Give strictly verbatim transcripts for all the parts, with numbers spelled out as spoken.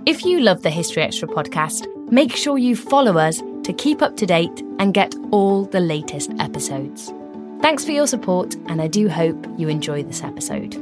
If you love the History Extra podcast, make sure you follow us to keep up to date and get all the latest episodes. Thanks for your support, and I do hope you enjoy this episode.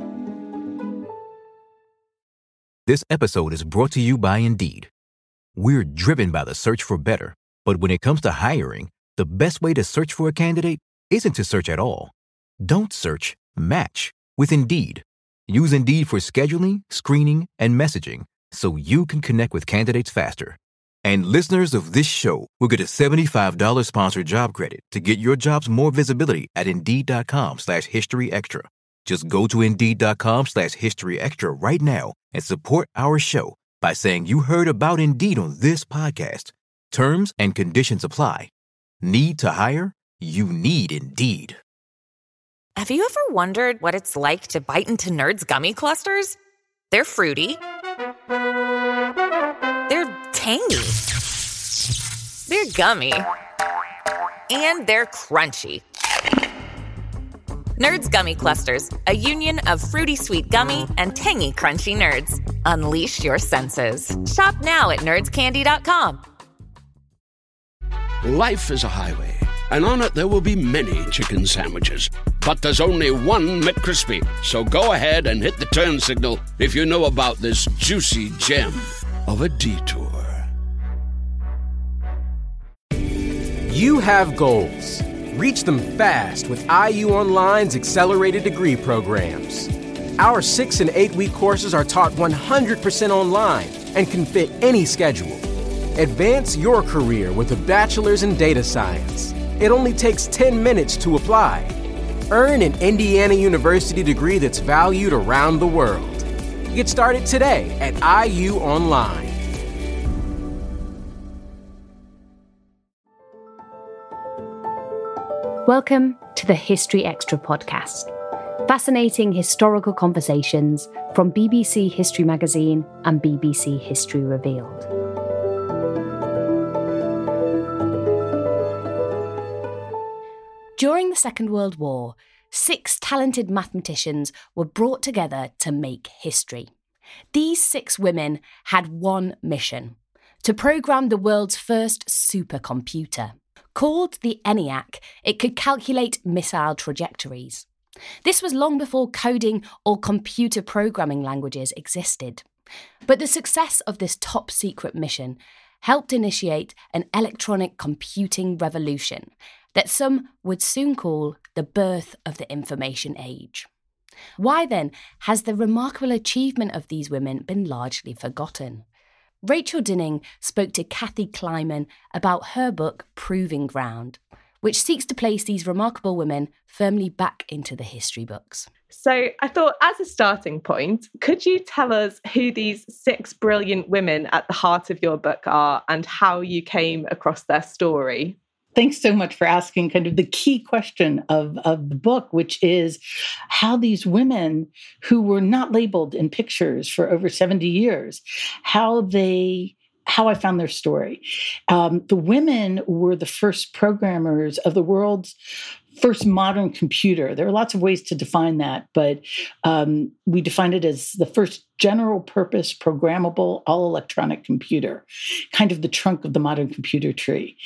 This episode is brought to you by Indeed. We're driven by the search for better, but when it comes to hiring, the best way to search for a candidate isn't to search at all. Don't search, match with Indeed. Use Indeed for scheduling, screening, and messaging so you can connect with candidates faster. And listeners of this show will get a seventy-five dollars sponsored job credit to get your jobs more visibility at Indeed.com slash History Extra. Just go to Indeed.com slash History Extra right now and support our show by saying you heard about Indeed on this podcast. Terms and conditions apply. Need to hire? You need Indeed. Have you ever wondered what it's like to bite into Nerds gummy clusters? They're fruity. They're tangy. They're gummy. And they're crunchy. Nerds Gummy Clusters, a union of fruity sweet gummy and tangy crunchy nerds. Unleash your senses. Shop now at nerds candy dot com. Life is a highway, and on it there will be many chicken sandwiches. But there's only one McCrispy. So go ahead and hit the turn signal if you know about this juicy gem of a detour. You have goals. Reach them fast with I U Online's accelerated degree programs. Our six and eight week courses are taught one hundred percent online and can fit any schedule. Advance your career with a bachelor's in data science. It only takes ten minutes to apply. Earn an Indiana University degree that's valued around the world. Get started today at I U Online. Welcome to the History Extra podcast. Fascinating historical conversations from B B C History Magazine and B B C History Revealed. During the Second World War, six talented mathematicians were brought together to make history. These six women had one mission: to program the world's first supercomputer. Called the ENIAC, it could calculate missile trajectories. This was long before coding or computer programming languages existed. But the success of this top-secret mission helped initiate an electronic computing revolution that some would soon call the birth of the information age. Why then has the remarkable achievement of these women been largely forgotten? Rachel Dinning spoke to Kathy Kleiman about her book Proving Ground, which seeks to place these remarkable women firmly back into the history books. So I thought, as a starting point, could you tell us who these six brilliant women at the heart of your book are and how you came across their story? Thanks so much for asking kind of the key question of, of the book, which is how these women who were not labeled in pictures for over seventy years, how they how I found their story. Um, the women were the first programmers of the world's first modern computer. There are lots of ways to define that, but um, we define it as the first general purpose programmable all electronic computer, kind of the trunk of the modern computer tree.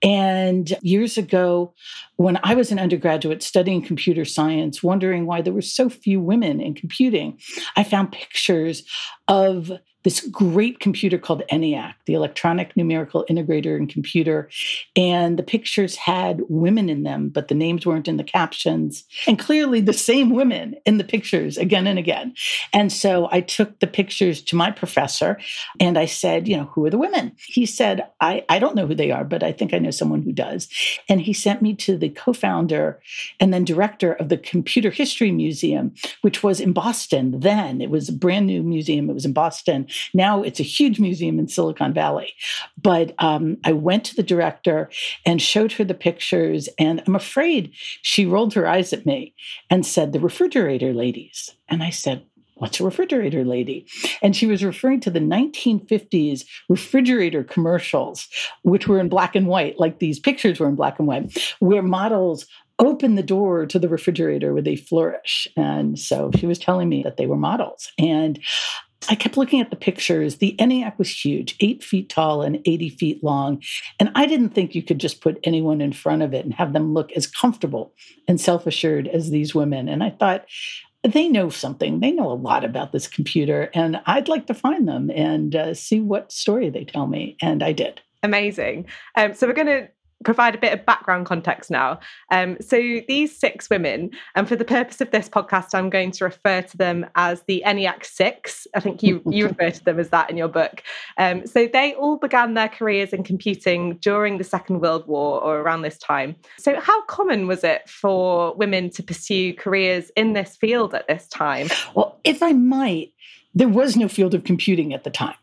And years ago, when I was an undergraduate studying computer science, wondering why there were so few women in computing, I found pictures of this great computer called ENIAC, the Electronic Numerical Integrator and Computer. And the pictures had women in them, but the names weren't in the captions. And clearly the same women in the pictures again and again. And so I took the pictures to my professor and I said, you know, who are the women? He said, I, I don't know who they are, but I think I know someone who does. And he sent me to the co-founder and then director of the Computer History Museum, which was in Boston then. It was a brand new museum. It was in Boston. Now it's a huge museum in Silicon Valley. But um, I went to the director and showed her the pictures, and I'm afraid she rolled her eyes at me and said, "The refrigerator ladies." And I said, "What's a refrigerator lady?" And she was referring to the nineteen fifties refrigerator commercials, which were in black and white, like these pictures were in black and white, where models open the door to the refrigerator with a flourish. And so she was telling me that they were models. And I kept looking at the pictures. The ENIAC was huge, eight feet tall and eighty feet long. And I didn't think you could just put anyone in front of it and have them look as comfortable and self-assured as these women. And I thought, they know something. They know a lot about this computer, and I'd like to find them and uh, see what story they tell me. And I did. Amazing. Um, so we're going to provide a bit of background context now. Um, so these six women, and for the purpose of this podcast, I'm going to refer to them as the ENIAC Six. I think you you refer to them as that in your book. Um, so they all began their careers in computing during the Second World War or around this time. So how common was it for women to pursue careers in this field at this time? Well, if I might, there was no field of computing at the time.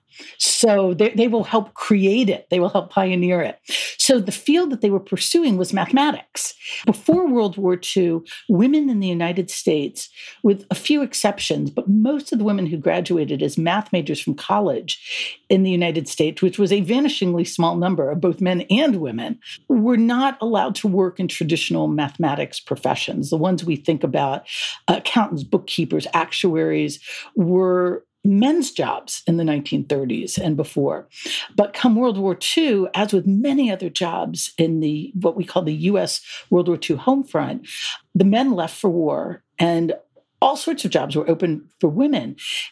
So they, they will help create it. They will help pioneer it. So the field that they were pursuing was mathematics. Before World War Two, women in the United States, with a few exceptions, but most of the women who graduated as math majors from college in the United States, which was a vanishingly small number of both men and women, were not allowed to work in traditional mathematics professions. The ones we think about, uh, accountants, bookkeepers, actuaries, were men's jobs in the nineteen thirties and before. But come World War Two, as with many other jobs in the what we call the U S World War Two home front, the men left for war, and all sorts of jobs were open for women.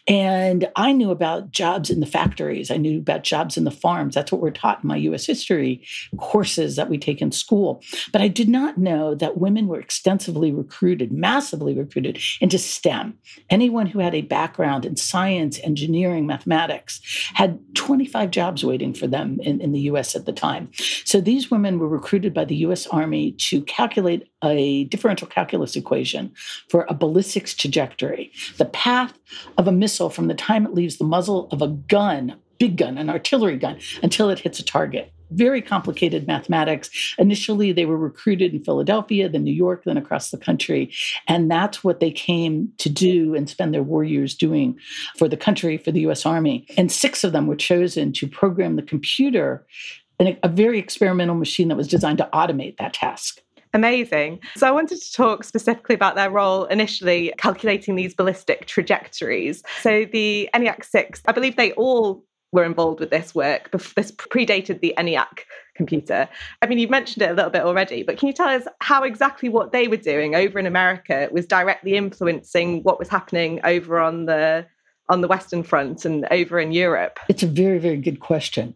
And I knew about jobs in the factories. I knew about jobs in the farms. That's what we're taught in my U S history courses that we take in school. But I did not know that women were extensively recruited, massively recruited into STEM. Anyone who had a background in science, engineering, mathematics had twenty-five jobs waiting for them in, in the U S at the time. So these women were recruited by the U S Army to calculate a differential calculus equation for a ballistics trajectory, the path of a missile from the time it leaves the muzzle of a gun, big gun, an artillery gun, until it hits a target. Very complicated mathematics. Initially, they were recruited in Philadelphia, then New York, then across the country. And that's what they came to do and spend their war years doing for the country, for the U S Army. And six of them were chosen to program the computer in a very experimental machine that was designed to automate that task. Amazing. So I wanted to talk specifically about their role initially calculating these ballistic trajectories. So the ENIAC Six, I believe they all were involved with this work. This predated the ENIAC computer. I mean, you've mentioned it a little bit already, but can you tell us how exactly what they were doing over in America was directly influencing what was happening over on the on the Western Front and over in Europe? It's a very, very good question.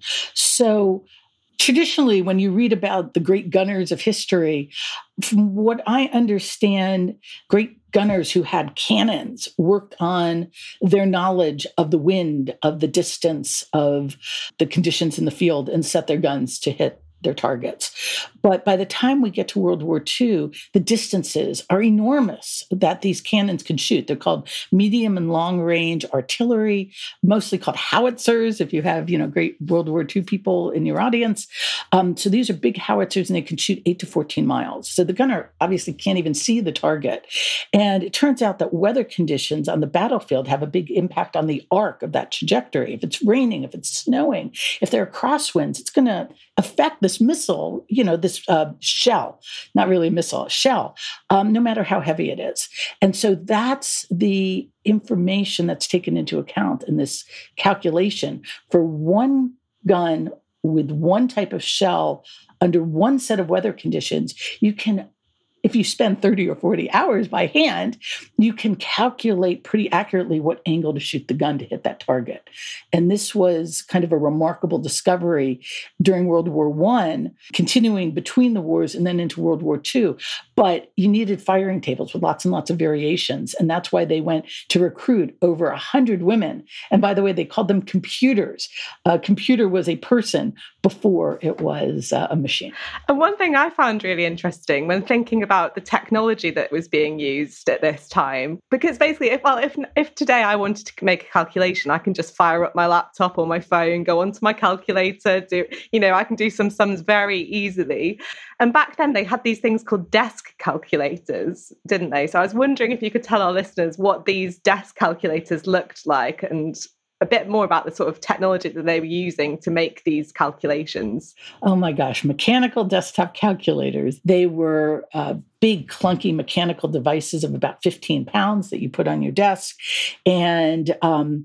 So traditionally, when you read about the great gunners of history, from what I understand, great gunners who had cannons worked on their knowledge of the wind, of the distance, of the conditions in the field, and set their guns to hit their targets. But by the time we get to World War Two, the distances are enormous that these cannons can shoot. They're called medium and long range artillery, mostly called howitzers, if you have, you know, great World War Two people in your audience. Um, so these are big howitzers, and they can shoot eight to fourteen miles. So the gunner obviously can't even see the target. And it turns out that weather conditions on the battlefield have a big impact on the arc of that trajectory. If it's raining, if it's snowing, if there are crosswinds, it's going to affect this missile, you know, this uh, shell, not really a missile, a shell, um, no matter how heavy it is. And so that's the information that's taken into account in this calculation. For one gun with one type of shell under one set of weather conditions, you can, if you spend thirty or forty hours by hand, you can calculate pretty accurately what angle to shoot the gun to hit that target. And this was kind of a remarkable discovery during World War One, continuing between the wars and then into World War Two. But you needed firing tables with lots and lots of variations. And that's why they went to recruit over one hundred women. And by the way, they called them computers. A computer was a person before it was uh, a machine. And one thing I found really interesting when thinking about the technology that was being used at this time, because basically, if well, if if today I wanted to make a calculation, I can just fire up my laptop or my phone, go onto my calculator, do, you know, I can do some sums very easily. And back then they had these things called desk calculators, didn't they? So I was wondering if you could tell our listeners what these desk calculators looked like and a bit more about the sort of technology that they were using to make these calculations. Oh my gosh, mechanical desktop calculators. They were uh, big, clunky mechanical devices of about fifteen pounds that you put on your desk. And um,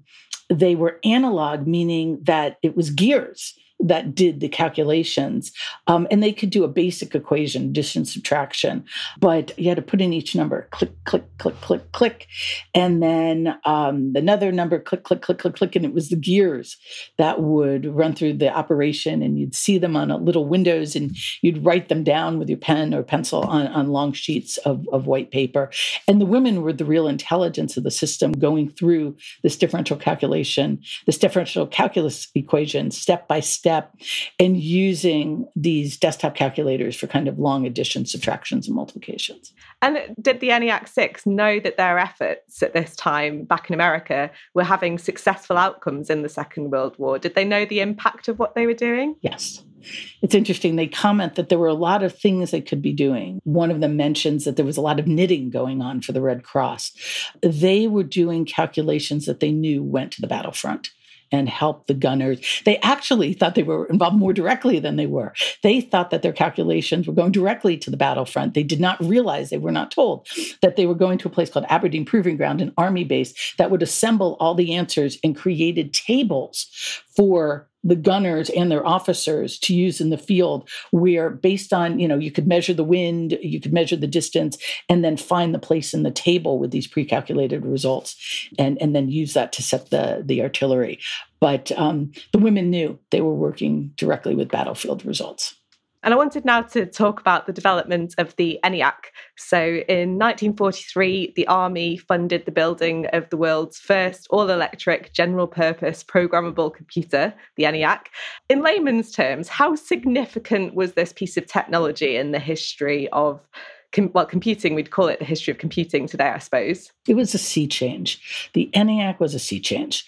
they were analog, meaning that it was gears that did the calculations. Um, and they could do a basic equation, addition, subtraction, but you had to put in each number, click, click, click, click, click. And then um, another number, click, click, click, click, click. And it was the gears that would run through the operation, and you'd see them on a little windows, and you'd write them down with your pen or pencil on, on long sheets of, of white paper. And the women were the real intelligence of the system, going through this differential calculation, this differential calculus equation, step by step. Step, and using these desktop calculators for kind of long addition, subtractions, and multiplications. And did the ENIAC six know that their efforts at this time back in America were having successful outcomes in the Second World War? Did they know the impact of what they were doing? Yes. It's interesting. They comment that there were a lot of things they could be doing. One of them mentions that there was a lot of knitting going on for the Red Cross. They were doing calculations that they knew went to the battlefront and help the gunners. They actually thought they were involved more directly than they were. They thought that their calculations were going directly to the battlefront. They did not realize, they were not told, that they were going to a place called Aberdeen Proving Ground, an army base that would assemble all the answers and created tables for the gunners and their officers to use in the field, where based on, you know, you could measure the wind, you could measure the distance, and then find the place in the table with these pre-calculated results, and, and then use that to set the, the artillery. But um, the women knew they were working directly with battlefield results. And I wanted now to talk about the development of the ENIAC. So in nineteen forty-three, the Army funded the building of the world's first all-electric general-purpose programmable computer, the ENIAC. In layman's terms, how significant was this piece of technology in the history of Com- well, computing? We'd call it the history of computing today, I suppose. It was a sea change. The ENIAC was a sea change.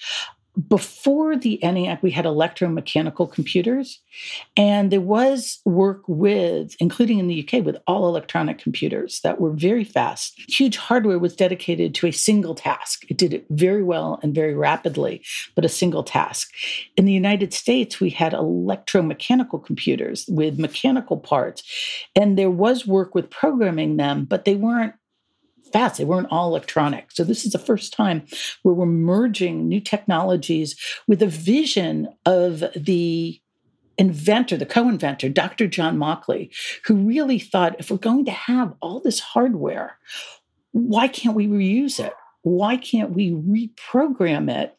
Before the ENIAC, we had electromechanical computers, and there was work with, including in the U K, with all electronic computers that were very fast. Huge hardware was dedicated to a single task. It did it very well and very rapidly, but a single task. In the United States, we had electromechanical computers with mechanical parts, and there was work with programming them, but they weren't fast. They weren't all electronic. So this is the first time where we're merging new technologies with a vision of the inventor, the co-inventor, Doctor John Mauchly, who really thought, if we're going to have all this hardware, why can't we reuse it? Why can't we reprogram it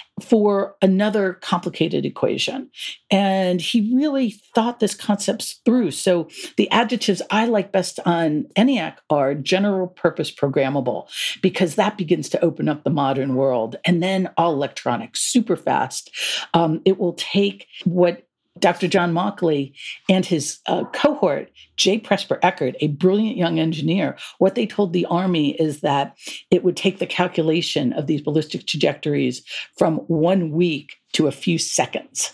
for another complicated equation? And he really thought this concept through. So the adjectives I like best on ENIAC are general purpose programmable, because that begins to open up the modern world. And then all electronic, super fast. Um, it will take what Doctor John Mauchly and his uh, cohort, J. Presper Eckert, a brilliant young engineer, what they told the Army is that it would take the calculation of these ballistic trajectories from one week to a few seconds.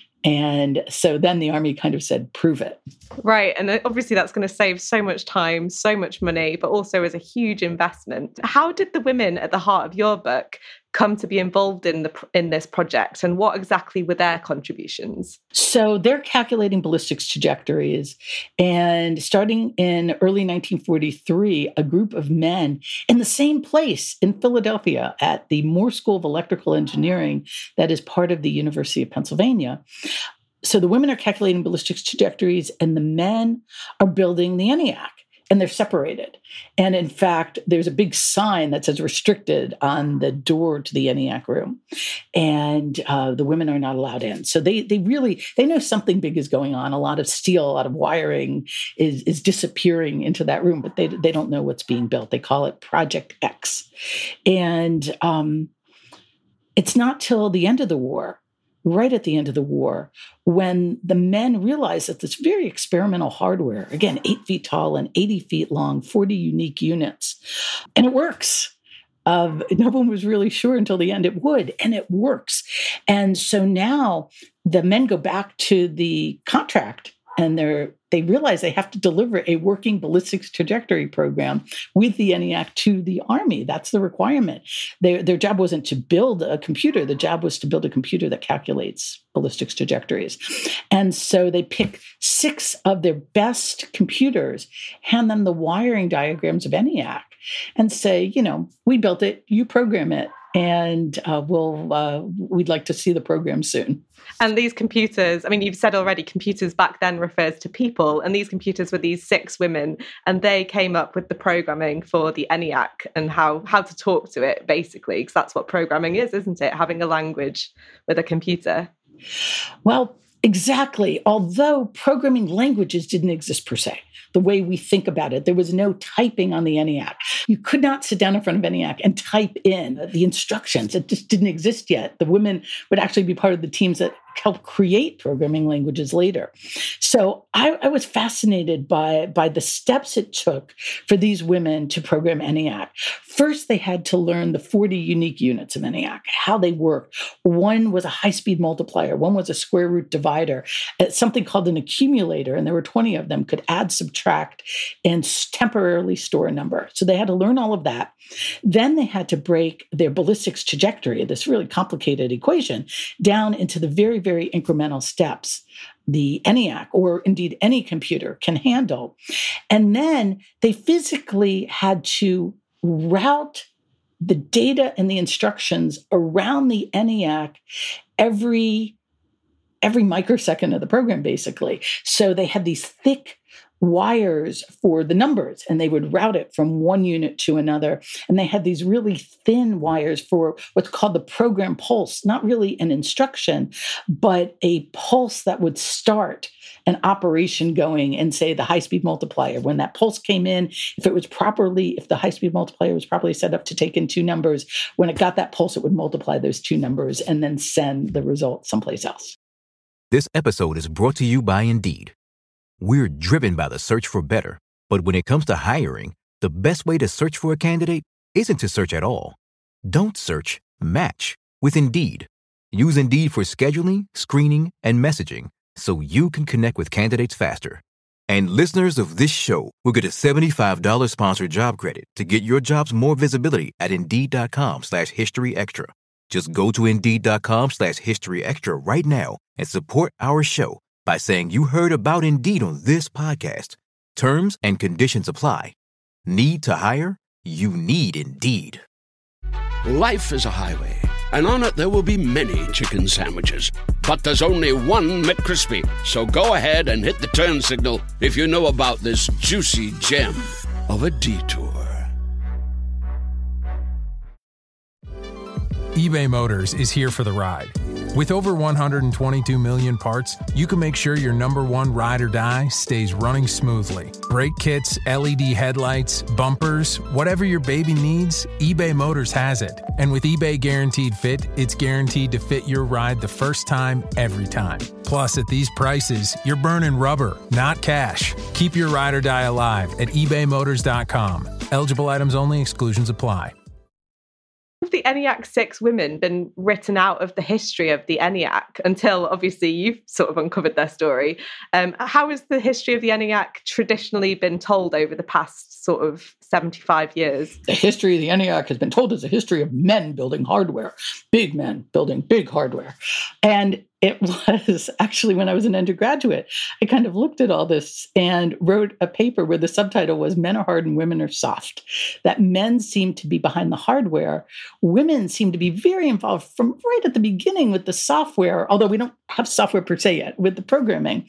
And so then the Army kind of said, prove it. Right. And obviously that's going to save so much time, so much money, but also is a huge investment. How did the women at the heart of your book come to be involved in the in this project, and what exactly were their contributions? So they're calculating ballistics trajectories, and starting in early nineteen forty-three, a group of men in the same place in Philadelphia at the Moore School of Electrical Engineering that is part of the University of Pennsylvania. So the women are calculating ballistics trajectories, and the men are building the ENIAC. And they're separated. And in fact, there's a big sign that says restricted on the door to the ENIAC room. And uh, the women are not allowed in. So they they really, they know something big is going on. A lot of steel, a lot of wiring is, is disappearing into that room, but they, they don't know what's being built. They call it Project X. And um, it's not till the end of the war, right at the end of the war, when the men realized that this very experimental hardware, again, eight feet tall and eighty feet long, forty unique units, and it works. Uh, no one was really sure until the end it would, and it works. And so now the men go back to the contract, and they're they realize they have to deliver a working ballistics trajectory program with the ENIAC to the Army. That's the requirement. Their, their job wasn't to build a computer. The job was to build a computer that calculates ballistics trajectories. And so they pick six of their best computers, hand them the wiring diagrams of ENIAC, and say, you know, we built it, you program it. And uh, we'll uh, we'd like to see the program soon. And these computers, I mean, you've said already, computers back then refers to people. And these computers were these six women, and they came up with the programming for the ENIAC and how, how to talk to it, basically, because that's what programming is, isn't it? Having a language with a computer. Well, exactly. Although programming languages didn't exist per se, the way we think about it, there was no typing on the ENIAC. You could not sit down in front of ENIAC and type in the instructions. It just didn't exist yet. The women would actually be part of the teams that helped create programming languages later. So I, I was fascinated by, by the steps it took for these women to program ENIAC. First, they had to learn the forty unique units of ENIAC, how they work. One was a high-speed multiplier. One was a square root divider. Something called an accumulator, and there were twenty of them, could add, subtract, and temporarily store a number. So they had to learn all of that. Then they had to break their ballistics trajectory, this really complicated equation, down into the very, very incremental steps the ENIAC, or indeed any computer, can handle. And then they physically had to route the data and the instructions around the ENIAC every, every microsecond of the program, basically. So they had these thick wires for the numbers, and they would route it from one unit to another. And they had these really thin wires for what's called the program pulse, not really an instruction, but a pulse that would start an operation going in, say, the high-speed multiplier. When that pulse came in, if it was properly, if the high-speed multiplier was properly set up to take in two numbers, when it got that pulse, it would multiply those two numbers and then send the result someplace else. This episode is brought to you by Indeed. We're driven by the search for better, but when it comes to hiring, the best way to search for a candidate isn't to search at all. Don't search, match with Indeed. Use Indeed for scheduling, screening, and messaging so you can connect with candidates faster. And listeners of this show will get a seventy-five dollars sponsored job credit to get your jobs more visibility at Indeed.com slash History Extra. Just go to Indeed.com slash History Extra right now and support our show by saying you heard about Indeed on this podcast. Terms and conditions apply. Need to hire? You need Indeed. Life is a highway, and on it there will be many chicken sandwiches. But there's only one McCrispy. So go ahead and hit the turn signal if you know about this juicy gem of a detour. eBay Motors is here for the ride. With over one hundred twenty-two million parts, you can make sure your number one ride or die stays running smoothly. Brake kits, L E D headlights, bumpers, whatever your baby needs, eBay Motors has it. And with eBay Guaranteed Fit, it's guaranteed to fit your ride the first time, every time. Plus, at these prices, you're burning rubber, not cash. Keep your ride or die alive at ebay motors dot com. Eligible items only. Exclusions apply. Have the ENIAC six women been written out of the history of the ENIAC until, obviously, you've sort of uncovered their story? Um, how has the history of the ENIAC traditionally been told over the past sort of seventy-five years? The history of the ENIAC has been told as a history of men building hardware, big men building big hardware. And it was actually, when I was an undergraduate, I kind of looked at all this and wrote a paper where the subtitle was Men Are Hard and Women Are Soft. That men seem to be behind the hardware. Women seem to be very involved from right at the beginning with the software, although we don't have software per se yet, with the programming.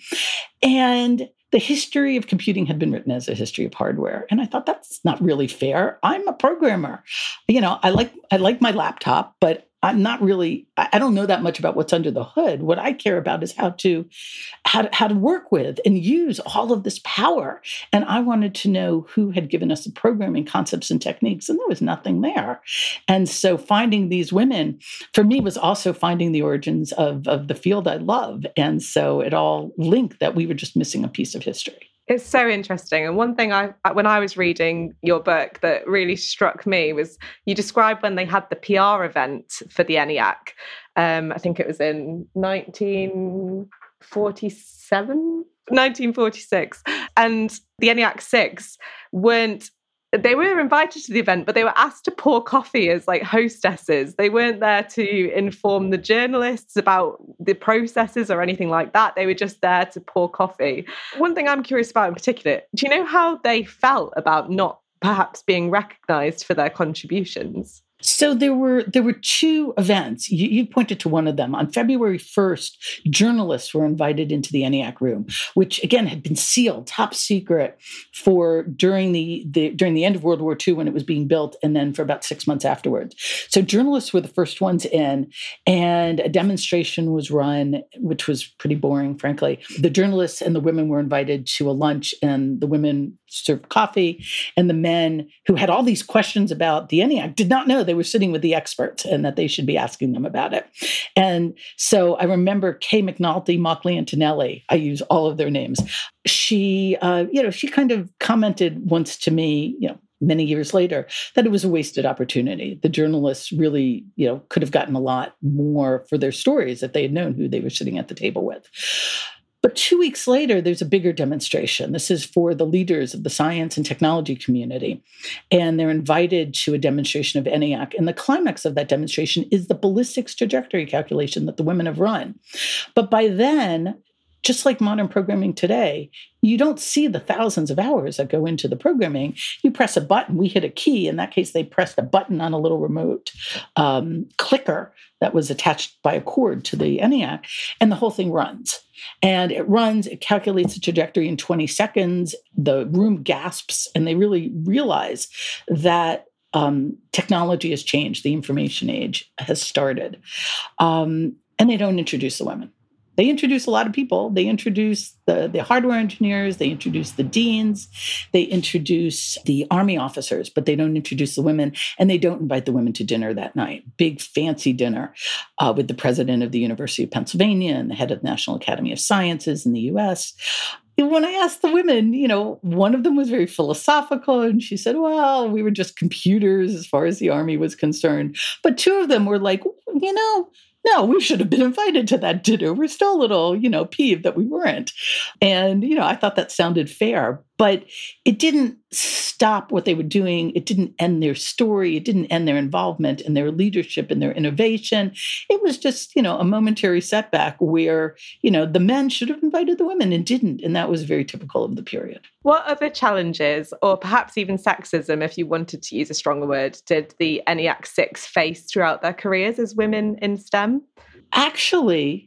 And the history of computing had been written as a history of hardware. And I thought, that's not really fair. I'm a programmer. You know, I like I like my laptop, but I'm not really, I don't know that much about what's under the hood. What I care about is how to, how to, how to work with and use all of this power. And I wanted to know who had given us the programming concepts and techniques, and there was nothing there. And so finding these women, for me, was also finding the origins of, of the field I love. And so it all linked that we were just missing a piece of history. It's so interesting. And one thing I, when I was reading your book that really struck me was you described when they had the P R event for the ENIAC. Um, I think it was in nineteen forty-seven, nineteen forty-six. And the ENIAC six weren't, they were invited to the event, but they were asked to pour coffee as like hostesses. They weren't there to inform the journalists about the processes or anything like that. They were just there to pour coffee. One thing I'm curious about in particular, do you know how they felt about not perhaps being recognized for their contributions? So there were there were two events. You, you pointed to one of them. On February first, journalists were invited into the ENIAC room, which again had been sealed, top secret, for during the, the during the end of World War Two when it was being built, and then for about six months afterwards. So journalists were the first ones in, and a demonstration was run, which was pretty boring, frankly. The journalists and the women were invited to a lunch, and the women served coffee, and the men who had all these questions about the ENIAC did not know they were sitting with the experts and that they should be asking them about it. And so I remember Kay McNulty, Mockley Antonelli, I use all of their names. She, uh, you know, she kind of commented once to me, you know, many years later, that it was a wasted opportunity. The journalists really, you know, could have gotten a lot more for their stories if they had known who they were sitting at the table with. But two weeks later, there's a bigger demonstration. This is for the leaders of the science and technology community. And they're invited to a demonstration of ENIAC. And the climax of that demonstration is the ballistics trajectory calculation that the women have run. But by then, just like modern programming today, you don't see the thousands of hours that go into the programming. You press a button, we hit a key. In that case, they pressed a button on a little remote um, clicker that was attached by a cord to the ENIAC, and the whole thing runs. And it runs, it calculates the trajectory in twenty seconds. The room gasps, and they really realize that um, technology has changed. The information age has started. Um, and they don't introduce the women. They introduce a lot of people. They introduce the, the hardware engineers. They introduce the deans. They introduce the Army officers, but they don't introduce the women. And they don't invite the women to dinner that night. Big, fancy dinner uh, with the president of the University of Pennsylvania and the head of the National Academy of Sciences in the U S. When I asked the women, you know, one of them was very philosophical, and she said, well, we were just computers as far as the Army was concerned. But two of them were like, you know, no, we should have been invited to that dinner. We're still a little, you know, peeved that we weren't. And, you know, I thought that sounded fair, but it didn't stop what they were doing. It didn't end their story. It didn't end their involvement and their leadership and their innovation. It was just, you know, a momentary setback where, you know, the men should have invited the women and didn't. And that was very typical of the period. What other challenges, or perhaps even sexism, if you wanted to use a stronger word, did the ENIAC six face throughout their careers as women in STEM? Actually,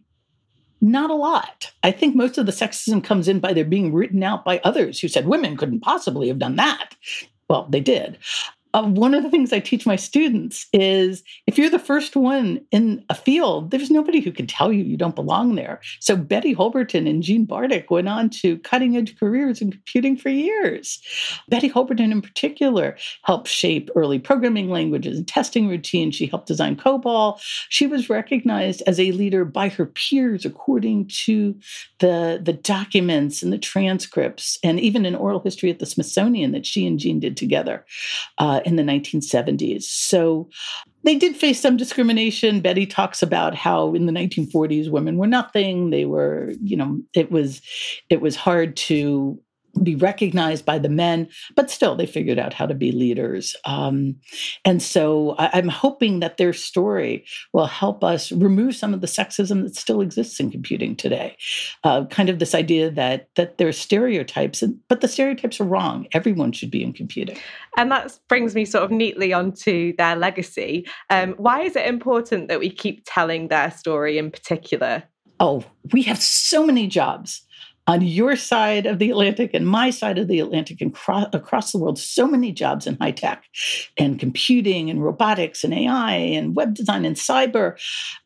not a lot. I think most of the sexism comes in by their being written out by others who said women couldn't possibly have done that. Well, they did. Uh, one of the things I teach my students is if you're the first one in a field, there's nobody who can tell you you don't belong there. So Betty Holberton and Jean Bartik went on to cutting-edge careers in computing for years. Betty Holberton in particular helped shape early programming languages and testing routines. She helped design COBOL. She was recognized as a leader by her peers according to the, the documents and the transcripts, and even an oral history at the Smithsonian that she and Jean did together. Uh, in the nineteen seventies. So they did face some discrimination. Betty talks about how in the nineteen forties, women were nothing. They were, you know, it was, it was hard to be recognized by the men, but still they figured out how to be leaders. Um, and so I, I'm hoping that their story will help us remove some of the sexism that still exists in computing today. Uh, kind of this idea that that there are stereotypes, and, but the stereotypes are wrong. Everyone should be in computing. And that brings me sort of neatly onto their legacy. Um, why is it important that we keep telling their story in particular? Oh, we have so many jobs on your side of the Atlantic and my side of the Atlantic and cro- across the world, so many jobs in high tech and computing and robotics and A I and web design and cyber.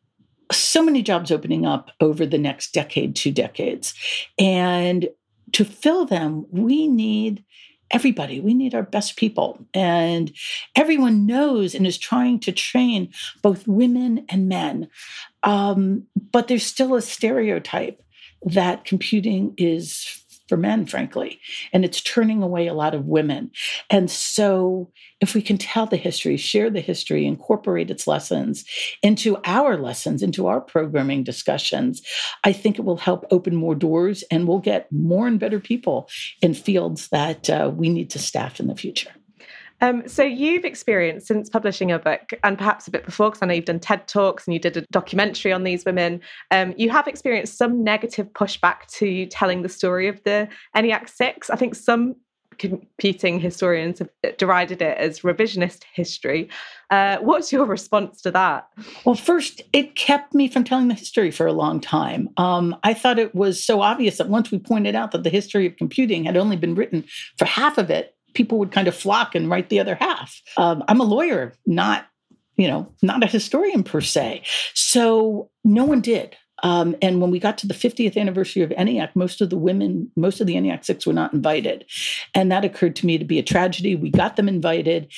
So many jobs opening up over the next decade, two decades. And to fill them, we need everybody. We need our best people. And everyone knows and is trying to train both women and men. Um, but there's still a stereotype that computing is for men, frankly, and it's turning away a lot of women. And so if we can tell the history, share the history, incorporate its lessons into our lessons, into our programming discussions, I think it will help open more doors and we'll get more and better people in fields that uh, we need to staff in the future. Um, so you've experienced, since publishing a book, and perhaps a bit before, because I know you've done TED Talks and you did a documentary on these women, um, you have experienced some negative pushback to telling the story of the ENIAC six. I think some computing historians have derided it as revisionist history. Uh, what's your response to that? Well, first, it kept me from telling the history for a long time. Um, I thought it was so obvious that once we pointed out that the history of computing had only been written for half of it, people would kind of flock and write the other half. Um, I'm a lawyer, not, you know, not a historian per se. So no one did. Um, and when we got to the fiftieth anniversary of ENIAC, most of the women, most of the ENIAC six were not invited. And that occurred to me to be a tragedy. We got them invited,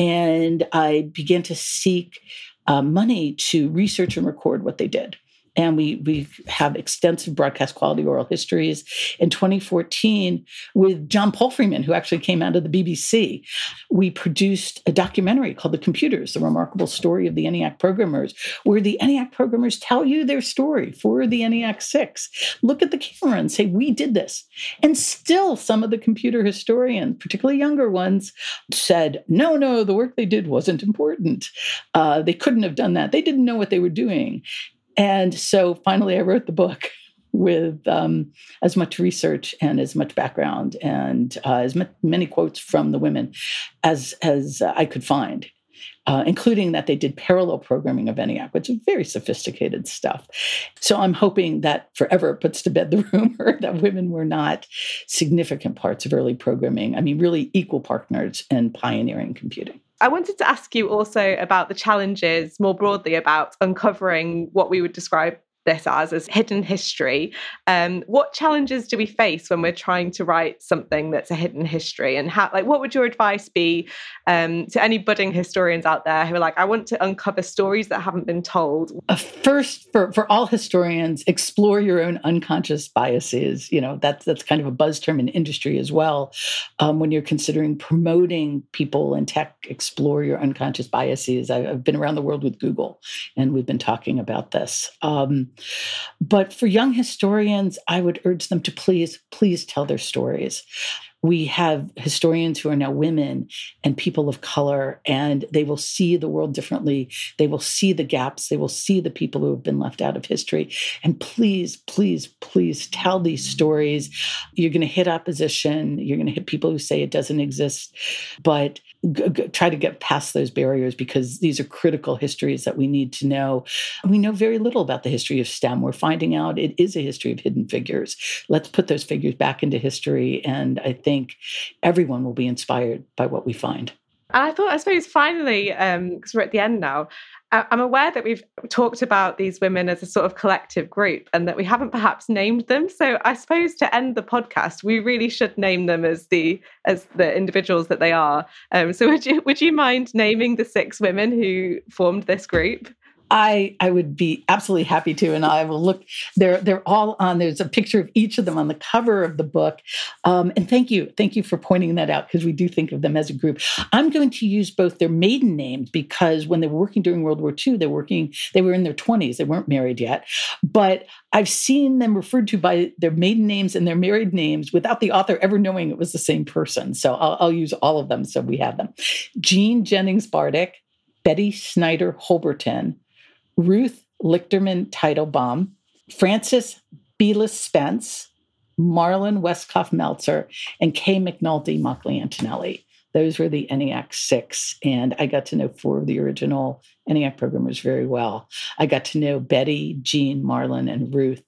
and I began to seek uh, money to research and record what they did. And we we have extensive broadcast quality oral histories. In twenty fourteen, with John Paul Freeman, who actually came out of the B B C, we produced a documentary called The Computers, The Remarkable Story of the ENIAC Programmers, where the ENIAC programmers tell you their story for the ENIAC six. Look at the camera and say, we did this. And still some of the computer historians, particularly younger ones, said, no, no, the work they did wasn't important. Uh, they couldn't have done that. They didn't know what they were doing. And so finally, I wrote the book with um, as much research and as much background and uh, as m- many quotes from the women as as uh, I could find, uh, including that they did parallel programming of ENIAC, which is very sophisticated stuff. So I'm hoping that forever puts to bed the rumor that women were not significant parts of early programming. I mean, really equal partners in pioneering computing. I wanted to ask you also about the challenges more broadly about uncovering what we would describe this as, as hidden history. Um, what challenges do we face when we're trying to write something that's a hidden history? And how, like, what would your advice be um, to any budding historians out there who are like, I want to uncover stories that haven't been told? Uh, first, for, for all historians, explore your own unconscious biases. You know, that's, that's kind of a buzz term in industry as well. Um, when you're considering promoting people in tech, explore your unconscious biases. I, I've been around the world with Google, and we've been talking about this. Um, But for young historians, I would urge them to please, please tell their stories. We have historians who are now women and people of color, and they will see the world differently. They will see the gaps. They will see the people who have been left out of history. And please, please, please tell these stories. You're going to hit opposition. You're going to hit people who say it doesn't exist. But g- g- try to get past those barriers, because these are critical histories that we need to know. We know very little about the history of STEM. We're finding out it is a history of hidden figures. Let's put those figures back into history. And I think think everyone will be inspired by what we find. And I thought, I suppose, finally, um, because we're at the end now, I'm aware that we've talked about these women as a sort of collective group and that we haven't perhaps named them. So I suppose to end the podcast, we really should name them as the as the individuals that they are. Um, so would you would you mind naming the six women who formed this group? I, I would be absolutely happy to, and I will look. They're they're all on. There's a picture of each of them on the cover of the book. Um, and thank you, thank you for pointing that out, because we do think of them as a group. I'm going to use both their maiden names, because when they were working during World War Two, they were working. They were in their twenties. They weren't married yet, but I've seen them referred to by their maiden names and their married names without the author ever knowing it was the same person. So I'll, I'll use all of them so we have them: Jean Jennings Bardick, Betty Snyder Holberton, Ruth Lichterman Teitelbaum, Frances Belis Spence, Marlon Westkoff Meltzer, and Kay McNulty Mockley Antonelli. Those were the ENIAC six. And I got to know four of the original ENIAC programmers very well. I got to know Betty, Jean, Marlon, and Ruth.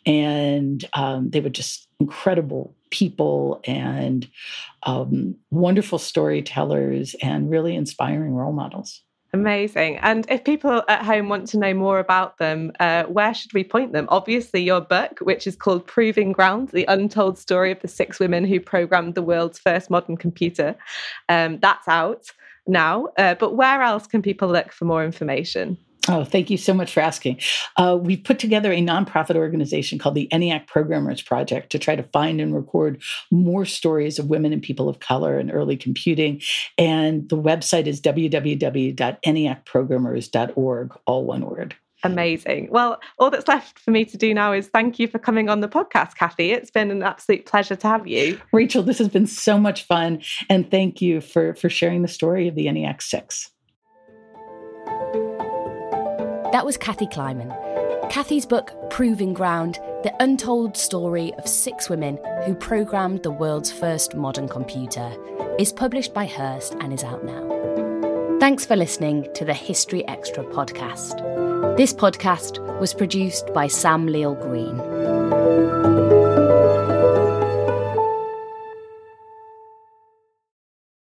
And um, they were just incredible people and um, wonderful storytellers and really inspiring role models. Amazing. And if people at home want to know more about them, uh, where should we point them? Obviously, your book, which is called Proving Ground, The Untold Story of the Six Women Who Programmed the World's First Modern Computer. Um, that's out now. Uh, but where else can people look for more information? Oh, thank you so much for asking. Uh, we've put together a nonprofit organization called the ENIAC Programmers Project to try to find and record more stories of women and people of color in early computing. And the website is w w w dot eniac programmers dot org, all one word. Amazing. Well, all that's left for me to do now is thank you for coming on the podcast, Kathy. It's been an absolute pleasure to have you. Rachel, this has been so much fun. And thank you for, for sharing the story of the ENIAC six. That was Kathy Kleiman. Kathy's book, Proving Ground, the untold story of six women who programmed the world's first modern computer, is published by Hearst and is out now. Thanks for listening to the History Extra podcast. This podcast was produced by Sam Leal Green.